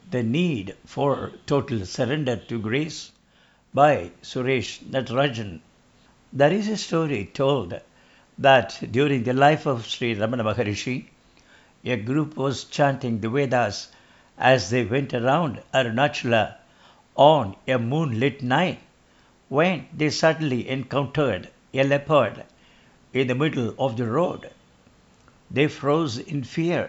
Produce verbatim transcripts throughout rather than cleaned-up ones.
The Need for Total Surrender to Grace by Suresh Natarajan. There is a story told that during the life of Sri Ramana Maharishi, a group was chanting the Vedas as they went around Arunachala on a moonlit night when they suddenly encountered a leopard in the middle of the road. They froze in fear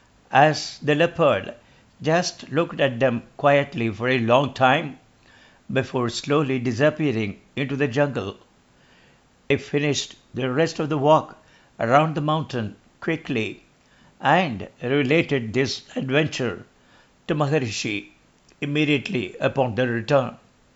as the leopard just looked at them quietly for a long time before slowly disappearing into the jungle. They finished the rest of the walk around the mountain quickly and related this adventure to Maharishi immediately upon their return.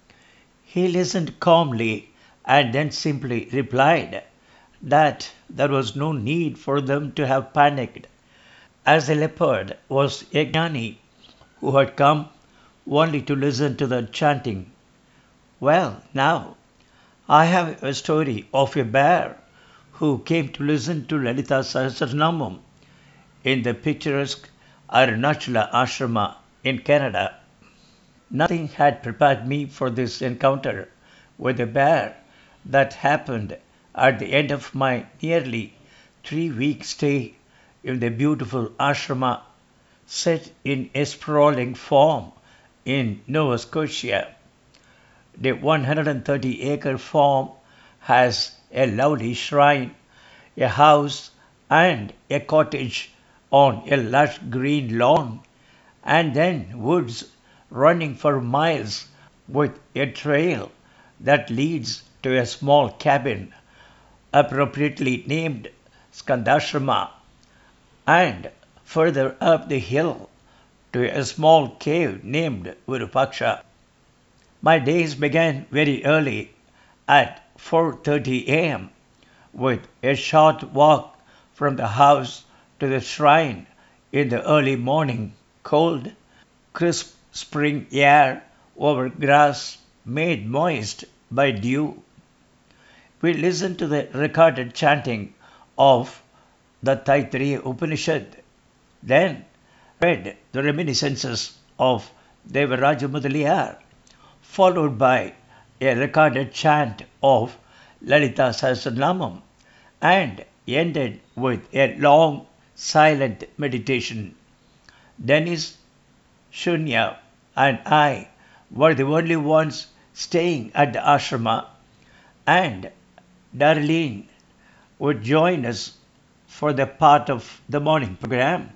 He listened calmly and then simply replied that there was no need for them to have panicked, as the leopard was a gnani who had come only to listen to the chanting. Well, now I have a story of a bear who came to listen to Lalita Sahasranamam in the picturesque Arunachala Ashrama in Canada. Nothing had prepared me for this encounter with a bear that happened at the end of my nearly three week stay in the beautiful ashrama set in a sprawling farm in Nova Scotia. The one hundred thirty acre farm has a lovely shrine, a house, and a cottage on a lush green lawn, and then woods running for miles with a trail that leads to a small cabin appropriately named Skandashrama, and further up the hill to a small cave named Virupaksha. My days began very early at four thirty a m with a short walk from the house to the shrine in the early morning cold, crisp spring air over grass made moist by dew. We listened to the recorded chanting of the Taittiriya Upanishad, then read the reminiscences of Devaraja Mudaliar, followed by a recorded chant of Lalita Sahasranamam, and ended with a long silent meditation. Dennis, Shunya, and I were the only ones staying at the ashrama, and Darlene would join us for the part of the morning program.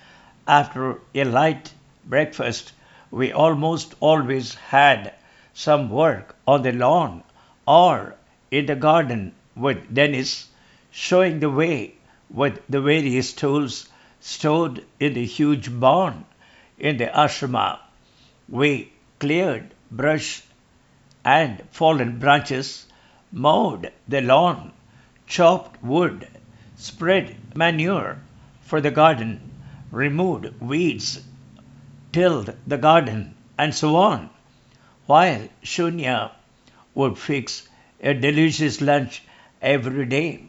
After a light breakfast, we almost always had some work on the lawn or in the garden with Dennis showing the way with the various tools stored in the huge barn in the ashrama. We cleared brush and fallen branches, mowed the lawn, chopped wood, spread manure for the garden, removed weeds, tilled the garden, and so on, while Shunya would fix a delicious lunch every day.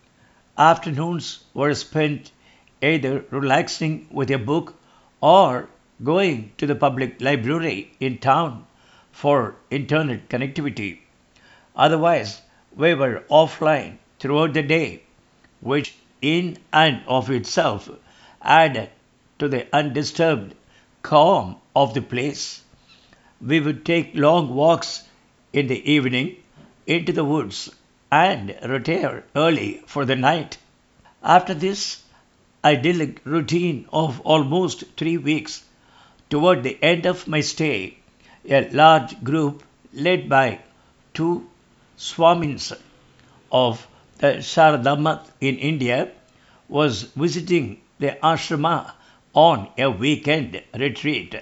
Afternoons were spent either relaxing with a book or going to the public library in town for internet connectivity. Otherwise, we were offline throughout the day, which in and of itself added to the undisturbed calm of the place. We would take long walks in the evening into the woods and retire early for the night. After this idyllic routine of almost three weeks, toward the end of my stay, a large group led by two Swamins of the Sharadamath in India was visiting the ashrama on a weekend retreat.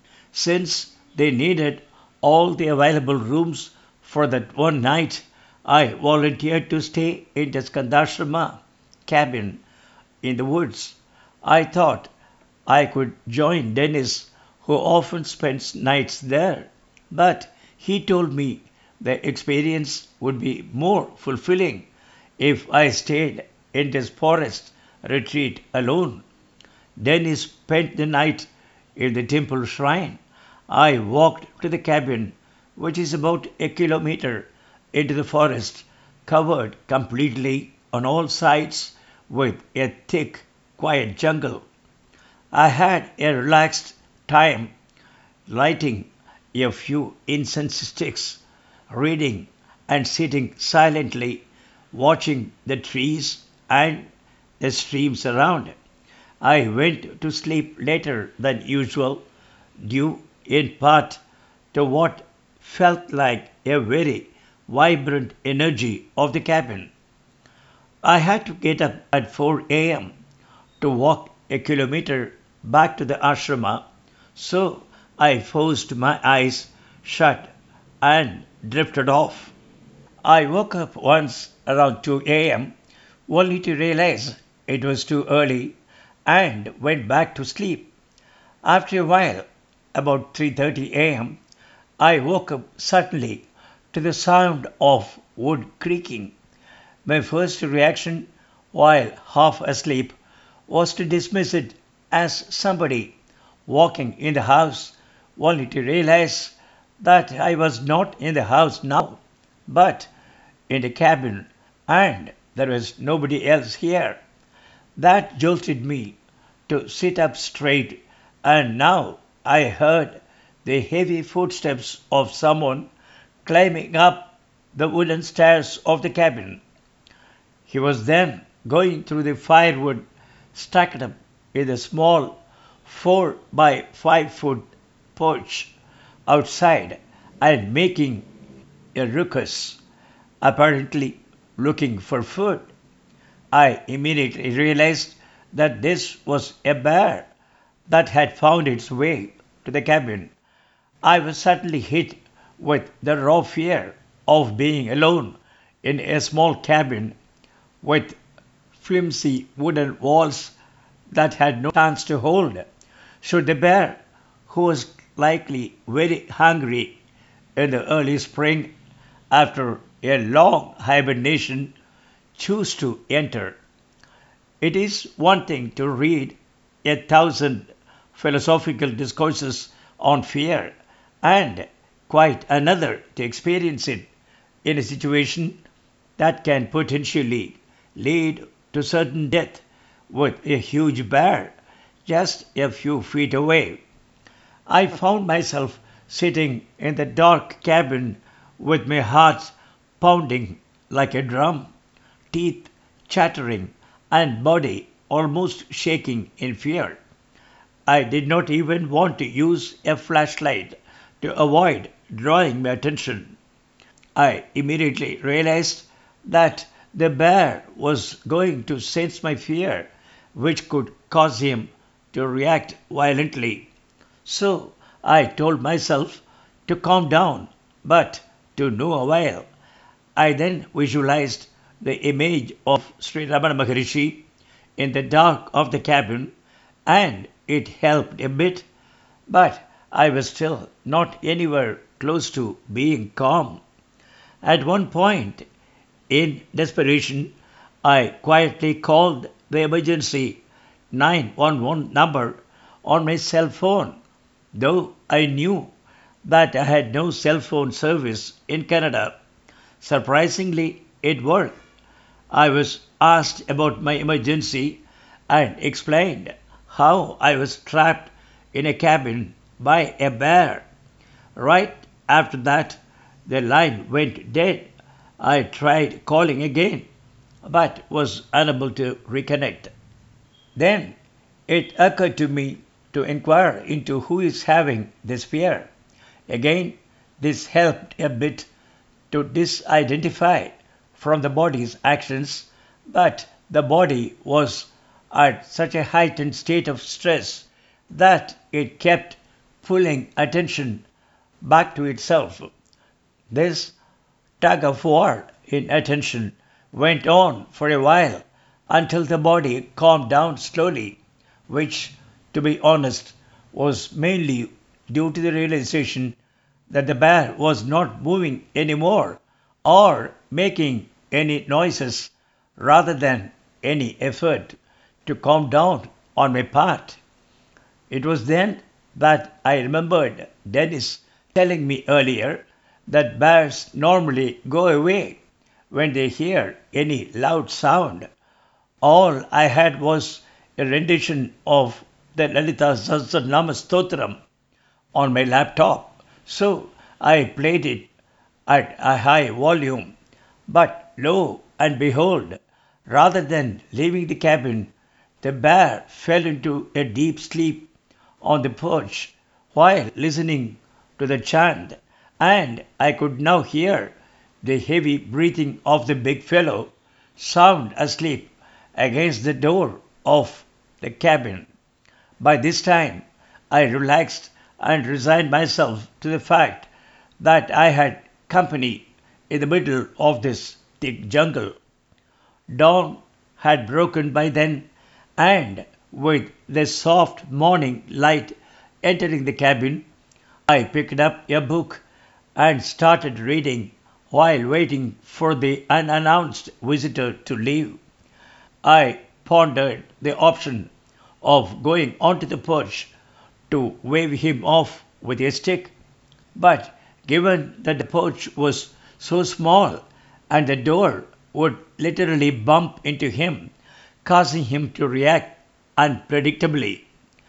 Since they needed all the available rooms for that one night, I volunteered to stay in the Skandashrama cabin in the woods. I thought I could join Dennis, who often spends nights there, but he told me the experience would be more fulfilling if I stayed in this forest retreat alone. Dennis spent the night in the temple shrine. I walked to the cabin, which is about a kilometer into the forest, covered completely on all sides with a thick, quiet jungle. I had a relaxed time lighting a few incense sticks, reading, and sitting silently watching the trees and the streams around. I went to sleep later than usual, due in part to what felt like a very vibrant energy of the cabin. I had to get up at four a m to walk a kilometer back to the ashrama, so I forced my eyes shut and drifted off. I woke up once around two a m only to realize it was too early and went back to sleep. After a while, about three thirty a m, I woke up suddenly to the sound of wood creaking. My first reaction, while half asleep, was to dismiss it as somebody walking in the house, only to realize that I was not in the house now, but in the cabin, and there was nobody else here. That jolted me to sit up straight, and now I heard the heavy footsteps of someone climbing up the wooden stairs of the cabin. He was then going through the firewood stacked up in a small four by five foot porch outside and making a ruckus, apparently looking for food. I immediately realized that this was a bear that had found its way to the cabin. I was suddenly hit with the raw fear of being alone in a small cabin with flimsy wooden walls that had no chance to hold. Should the bear, who was likely very hungry in the early spring after a long hibernation, choose to enter? It is one thing to read a thousand philosophical discourses on fear, and quite another to experience it in a situation that can potentially lead to certain death with a huge bear just a few feet away. I found myself sitting in the dark cabin with my heart pounding like a drum, teeth chattering, and body almost shaking in fear. I did not even want to use a flashlight to avoid drawing my attention. I immediately realized that the bear was going to sense my fear, which could cause him to react violently. So I told myself to calm down, but to no avail. I then visualized the image of Sri Ramana Maharishi in the dark of the cabin, and it helped a bit, but I was still not anywhere close to being calm. At one point, in desperation, I quietly called the emergency nine one one number on my cell phone, though I knew that I had no cell phone service in Canada. Surprisingly, it worked. I was asked about my emergency and explained how I was trapped in a cabin by a bear. Right after that, the line went dead. I tried calling again, but was unable to reconnect. Then it occurred to me to inquire into who is having this fear. Again, this helped a bit to disidentify from the body's actions, but the body was at such a heightened state of stress that it kept pulling attention back to itself. This tug of war in attention went on for a while until the body calmed down slowly, which, to be honest, was mainly due to the realization that the bear was not moving anymore or making any noises rather than any effort to calm down on my part. It was then that I remembered Dennis telling me earlier that bears normally go away when they hear any loud sound. All I had was a rendition of the Lalita Sahasranama Stotram on my laptop, so I played it at a high volume. But lo and behold, rather than leaving the cabin, the bear fell into a deep sleep on the porch while listening to the chant, and I could now hear the heavy breathing of the big fellow sound asleep against the door of the cabin. By this time, I relaxed and resigned myself to the fact that I had company in the middle of this thick jungle. Dawn had broken by then, and with the soft morning light entering the cabin, I picked up a book and started reading while waiting for the unannounced visitor to leave. I pondered the option of going onto the porch to wave him off with a stick, but given that the porch was so small and the door would literally bump into him, causing him to react unpredictably,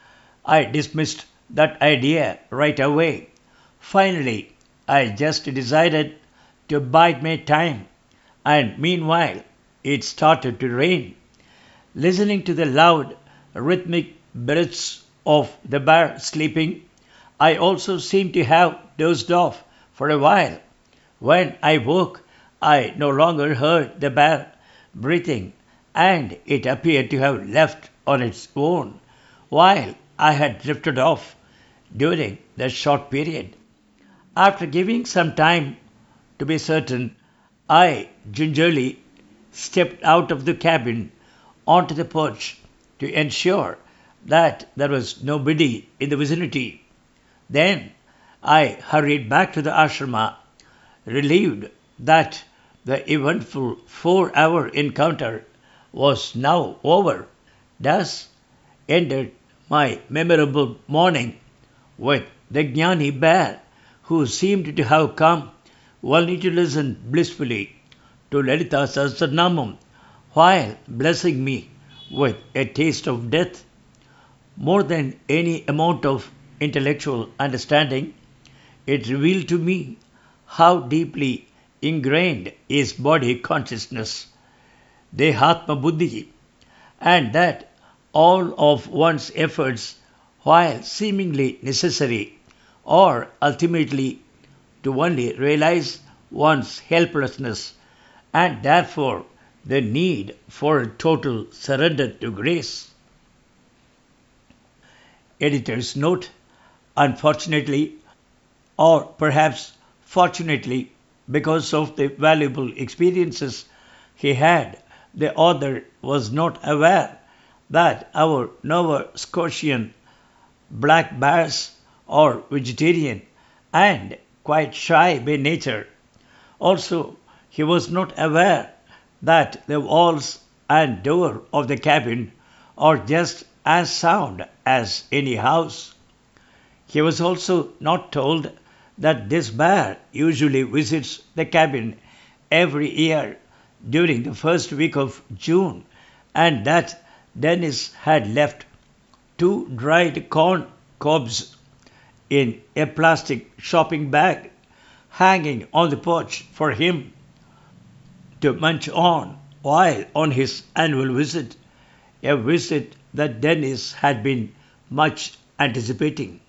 I dismissed that idea right away. Finally, I just decided to bide my time, and meanwhile, it started to rain. Listening to the loud, rhythmic breaths of the bear sleeping, I also seemed to have dozed off for a while. When I woke, I no longer heard the bear breathing, and it appeared to have left on its own while I had drifted off during that short period. After giving some time to be certain, I gingerly stepped out of the cabin onto the porch to ensure that there was nobody in the vicinity. Then I hurried back to the ashrama, relieved that the eventful four hour encounter was now over. Thus ended my memorable morning with the Jnani bear, who seemed to have come only to listen blissfully to Lalita Sahasranamam while blessing me with a taste of death. More than any amount of intellectual understanding, it revealed to me how deeply ingrained is body consciousness, Dehatma Buddhi, and that all of one's efforts, while seemingly necessary, are ultimately to only realize one's helplessness and therefore the need for a total surrender to grace. Editor's note: unfortunately, or perhaps fortunately, because of the valuable experiences he had, the author was not aware that our Nova Scotian black bears are vegetarian and quite shy by nature. Also, he was not aware that the walls and door of the cabin are just as sound as any house. He was also not told that this bear usually visits the cabin every year during the first week of June, and that Dennis had left two dried corn cobs in a plastic shopping bag hanging on the porch for him to munch on while on his annual visit, a visit that Dennis had been much anticipating.